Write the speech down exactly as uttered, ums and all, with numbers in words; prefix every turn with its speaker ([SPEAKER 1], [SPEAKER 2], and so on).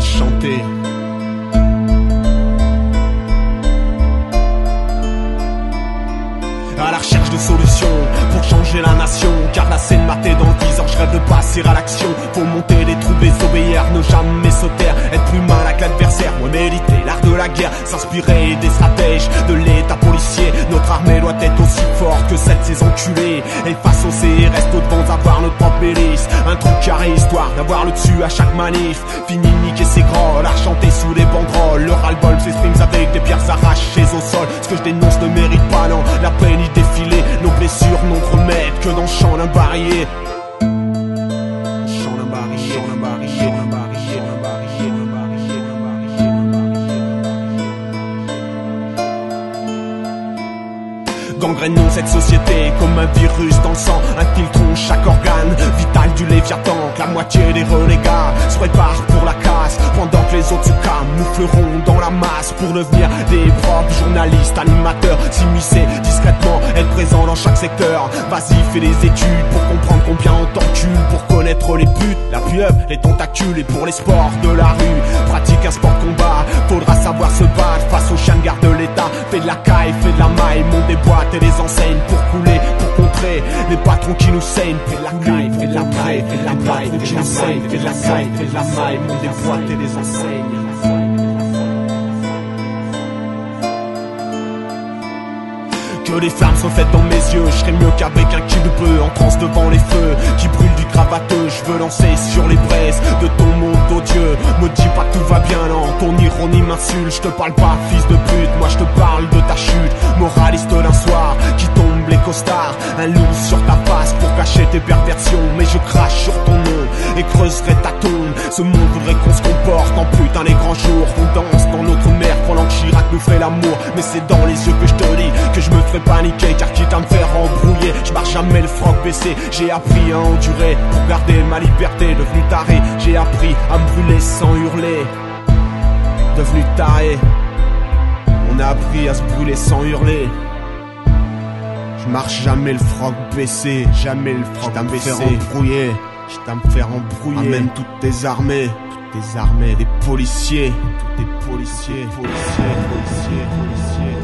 [SPEAKER 1] le chanter. À la recherche de solutions pour changer la nation, car la scène matée dans le viseur, je rêve de passer à l'action. Faut monter les troupes, désobéir, ne jamais se taire, être plus malin que l'adversaire, ouais, mériter l'art de la guerre, s'inspirer des stratèges de l'état policier. Notre armée doit être aussi forte que celle de ces enculés. Et face au C R S, nous devons avoir notre propre milice, un truc carré histoire d'avoir le dessus à chaque manif. Fini de niquer ses grolles, argentés sous les banderoles. Le ras-le-bol s'exprime avec des pierres arrachées au sol. Ce que je dénonce ne mérite pas, non, la peine y défiler. Nos blessures n'ont de remède que dans le champ d'un barillet. Champ d'un barillet, champ d'un barillet, d'un barillet, d'un barillet, d'un barillet, d'un barillet, d'un barillet. Gangrénons cette société comme un virus dans le sang, infiltrons chaque organe vital du Léviathan. Que la moitié des relégats se préparent pour la casse, pendant que les autres se camoufleront dans la masse pour devenir des profs, journalistes, animateurs, s'immiscer discrètement, être présent dans chaque secteur. Vas-y, fais des études pour comprendre combien on t'encule, pour connaître les putes, la pieuvre, les tentacules. Et pour les sports de la rue, pratique un sport de combat, faudra savoir se battre face aux chiens de garde de l'État. Fais de la caille, fais de la maille, monte des boîtes et des enseignes pour couler, pour contrer les patrons qui nous saignent. Fais de la caille, fais de la maille, fais de la maille, fais de la maille, fais de la caille, fais de la maille, monte des boîtes et des enseignes. Que les flammes soient faites dans mes yeux, je serais mieux qu'avec un cube en transe devant les feux qui brûlent du cravateux. Je veux lancer sur les braises de ton monde odieux. Me dis pas que tout va bien, non, ton ironie m'insulte. Je te parle pas, fils de pute, moi je te parle de ta chute. Moraliste d'un soir qui tombe les costards, un loup sur ta face pour cacher tes perversions. Mais je crache sur ton nom et creuserai ta tombe. Ce monde voudrait qu'on se comporte en putain les grands jours, qu'on danse dans notre mer pendant que Chirac nous ferait l'amour. Mais c'est dans les yeux que je te dis que je me ferai paniquer, car quitte à me faire embrouiller, je marche jamais le froc baissé. J'ai appris à endurer pour garder ma liberté. Devenu taré, j'ai appris à me brûler sans hurler. Devenu taré, on a appris à se brûler sans hurler. Je marche jamais le froc baissé, jamais le froc baissé. Je t'aime faire embrouiller, je t'aime faire embrouiller. Amène toutes tes armées, toutes tes armées, des policiers, tous des policiers, policiers, policiers, policiers.